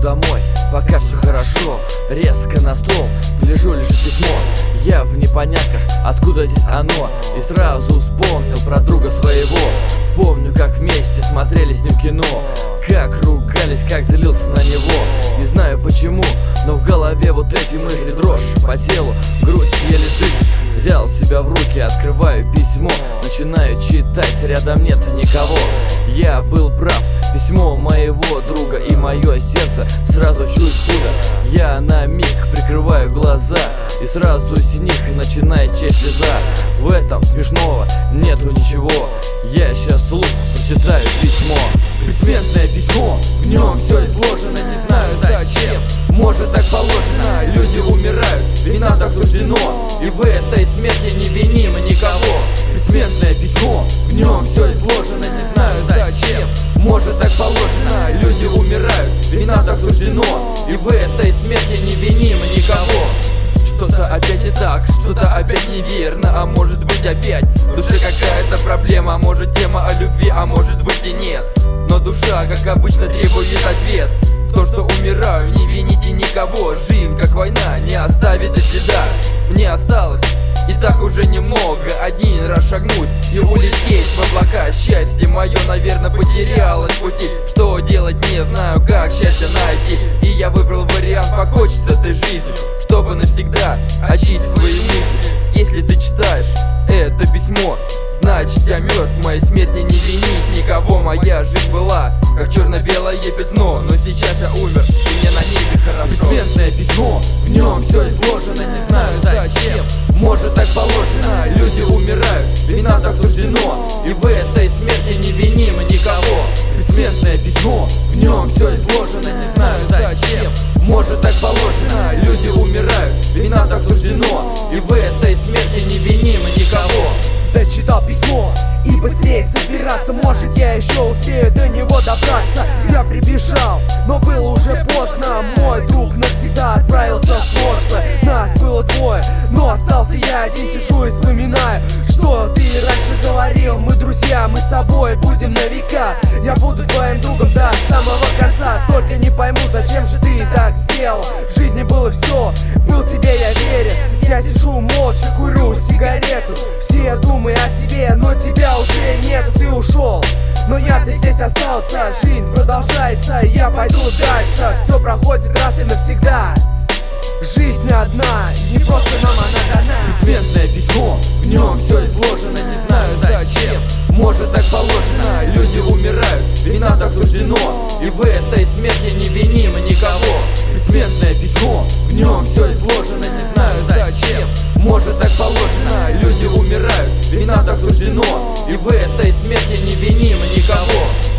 домой, пока все хорошо. Резко на стол, гляжу, лежит письмо. Я в непонятках, откуда здесь оно. И сразу вспомнил про друга своего. Помню, как вместе смотрели с ним кино, как ругались, как злился на него. Не знаю почему, но в голове вот эти мысли, дрожь по телу, грудь еле дышит. Взял себя в руки, открываю письмо, начинаю читать, рядом нет никого. Я был прав, письмо моего друга, и мое сердце сразу чуть худо. Я на миг прикрываю глаза, и сразу с них начинает течь слеза. В этом смешного нету ничего. Я сейчас вслух прочитаю письмо. Предсмертное письмо, в нем все изложено, не знаю зачем. Может так положено, люди умирают, и нам так суждено, и в этой смерти не виним никого. Предсмертное письмо, в нем все изложено, не знаю зачем. Может так положено, люди умирают, и нам так суждено, и в этой смерти не виним никого. Что-то опять не так, что-то опять неверно, а может быть опять в душе какая-то проблема. Может тема о любви, а может быть и нет. Но душа, как обычно, требует ответ. В то, что умираю, не вините никого. Жизнь, как война, не оставит и следа. Мне осталось и так уже немного. Один раз шагнуть и улететь в облака. Счастье мое, наверное, потерялось в пути. Что делать, не знаю, как счастье найти. И я выбрал вариант покончить с этой жизнью, чтобы навсегда очистить свои мысли. Если ты читаешь это письмо, значит я мертв, в моей смерти не винить никого. Моя жизнь была как черно-белое пятно, но сейчас я умер, и мне на небе хорошо. Предсмертное письмо, в нем все изложено, не знаю зачем. Может так положено, люди умирают, и нам так суждено, и в этой смерти не виним никого. Предсмертное письмо, в нем все изложено, не знаю зачем. Может так положено, люди умирают, и нам так суждено, и в этой смерти не виним никого. Дочитал письмо и быстрее собираться, может я еще успею до него добраться. Я прибежал, но было уже поздно. Мой друг навсегда отправился в прошлое. Нас было двое, но остался я один. Сижу и вспоминаю, что ты раньше говорил. Мы друзья, мы с тобой будем на века. Я буду твоим другом до самого конца. Только не пойму, зачем же ты так сделал. В жизни было все, был тебе я верен. Я сижу молча, курю сигарету. Все думают о тебе, но тебя уже нету. Ты ушел, но я-то здесь остался. Жизнь продолжается, я пойду дальше. Все проходит раз и навсегда. Жизнь одна, не просто нам она дана. Предсмертное письмо, в нем все изложено, не знаю зачем. Может так положено, люди умирают, и нам так суждено, и в этой смерти не виним никого. Предсмертное письмо, в нем все изложено, не знаю зачем. Может так положено, люди умирают, и нам так суждено, и в этой смерти не виним никого.